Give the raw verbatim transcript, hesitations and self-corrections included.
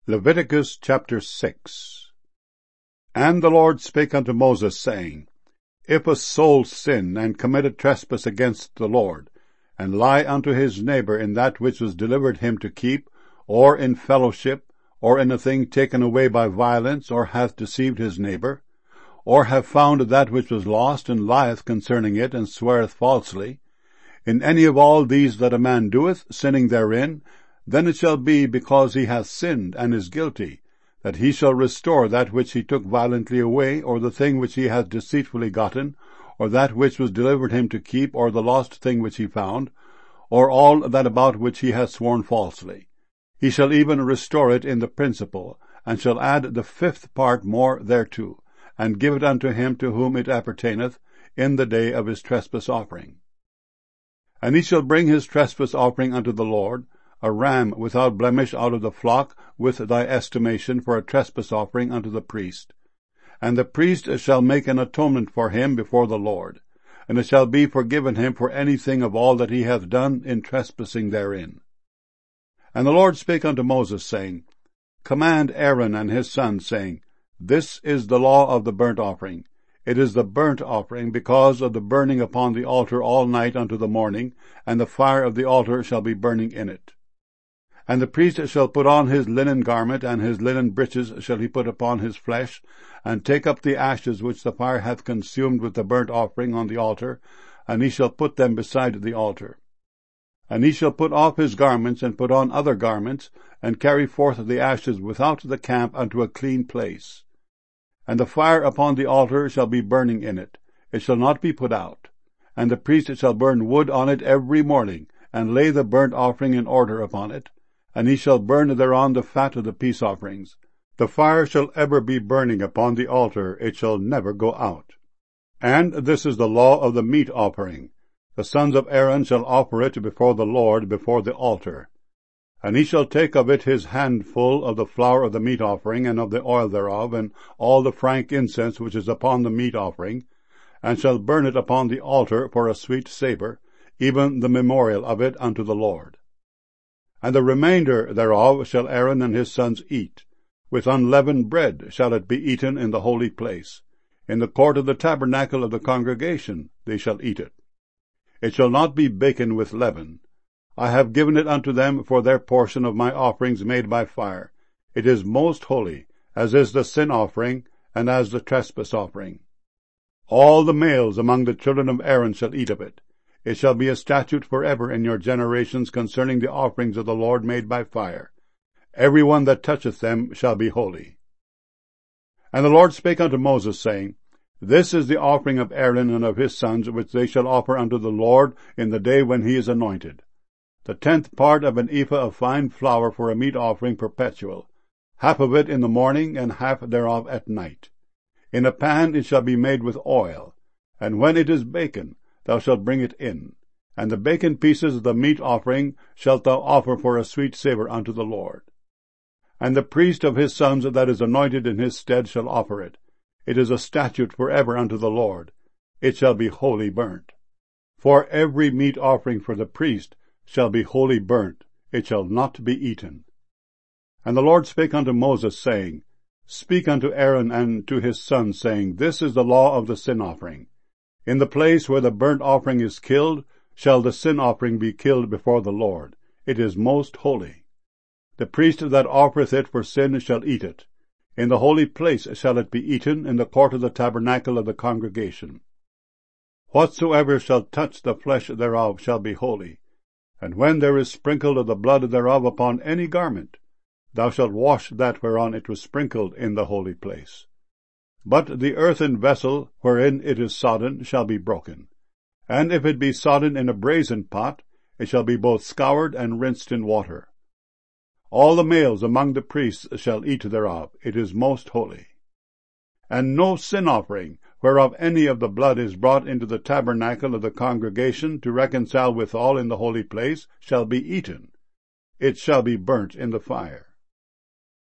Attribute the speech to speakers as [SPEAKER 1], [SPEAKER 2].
[SPEAKER 1] Leviticus chapter six. And the Lord spake unto Moses, saying, If a soul sin, and commit a trespass against the Lord, and lie unto his neighbor in that which was delivered him to keep, or in fellowship, or in a thing taken away by violence, or hath deceived his neighbor, or have found that which was lost, and lieth concerning it, and sweareth falsely, in any of all these that a man doeth, sinning therein, then it shall be, because he hath sinned, and is guilty, that he shall restore that which he took violently away, or the thing which he hath deceitfully gotten, or that which was delivered him to keep, or the lost thing which he found, or all that about which he hath sworn falsely. He shall even restore it in the principal, and shall add the fifth part more thereto, and give it unto him to whom it appertaineth, in the day of his trespass offering. And he shall bring his trespass offering unto the Lord, a ram without blemish out of the flock, with thy estimation, for a trespass offering unto the priest. And the priest shall make an atonement for him before the Lord, and it shall be forgiven him for anything of all that he hath done in trespassing therein. And the Lord spake unto Moses, saying, Command Aaron and his sons, saying, This is the law of the burnt offering. It is the burnt offering, because of the burning upon the altar all night unto the morning, and the fire of the altar shall be burning in it. And the priest shall put on his linen garment, and his linen breeches shall he put upon his flesh, and take up the ashes which the fire hath consumed with the burnt offering on the altar, and he shall put them beside the altar. And he shall put off his garments, and put on other garments, and carry forth the ashes without the camp unto a clean place. And the fire upon the altar shall be burning in it, it shall not be put out. And the priest shall burn wood on it every morning, and lay the burnt offering in order upon it, and he shall burn thereon the fat of the peace offerings. The fire shall ever be burning upon the altar, it shall never go out. And this is the law of the meat offering. The sons of Aaron shall offer it before the Lord before the altar. And he shall take of it his handful of the flour of the meat offering, and of the oil thereof, and all the frank incense which is upon the meat offering, and shall burn it upon the altar for a sweet savour, even the memorial of it unto the Lord. And the remainder thereof shall Aaron and his sons eat. With unleavened bread shall it be eaten in the holy place. In the court of the tabernacle of the congregation they shall eat it. It shall not be baken with leaven. I have given it unto them for their portion of my offerings made by fire. It is most holy, as is the sin offering, and as the trespass offering. All the males among the children of Aaron shall eat of it. It shall be a statute forever in your generations concerning the offerings of the Lord made by fire. Every one that toucheth them shall be holy. And the Lord spake unto Moses, saying, This is the offering of Aaron and of his sons, which they shall offer unto the Lord in the day when he is anointed. The tenth part of an ephah of fine flour for a meat offering perpetual, half of it in the morning, and half thereof at night. In a pan it shall be made with oil, and when it is baken, thou shalt bring it in. And the baken pieces of the meat offering shalt thou offer for a sweet savour unto the Lord. And the priest of his sons that is anointed in his stead shall offer it. It is a statute for ever unto the Lord. It shall be wholly burnt. For every meat offering for the priest shall be wholly burnt, it shall not be eaten. And the Lord spake unto Moses, saying, Speak unto Aaron and to his sons, saying, This is the law of the sin offering. In the place where the burnt offering is killed, shall the sin offering be killed before the Lord. It is most holy. The priest that offereth it for sin shall eat it. In the holy place shall it be eaten, in the court of the tabernacle of the congregation. Whatsoever shall touch the flesh thereof shall be holy. And when there is sprinkled of the blood thereof upon any garment, thou shalt wash that whereon it was sprinkled in the holy place. But the earthen vessel wherein it is sodden shall be broken. And if it be sodden in a brazen pot, it shall be both scoured and rinsed in water. All the males among the priests shall eat thereof. It is most holy. And no sin offering, whereof any of the blood is brought into the tabernacle of the congregation to reconcile withal in the holy place, shall be eaten. It shall be burnt in the fire.